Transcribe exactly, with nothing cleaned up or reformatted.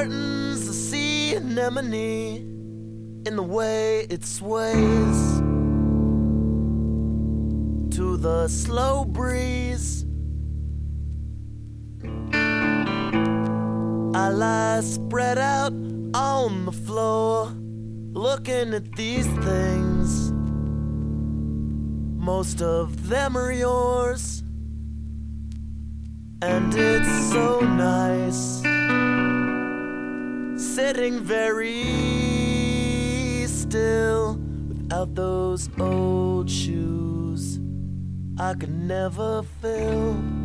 curtains, the sea anemone in the way it sways to the slow breeze. I lie spread out on the floor, looking at these things. Most of them are yours, and it's so nice sitting very still without those old shoes I could never fill.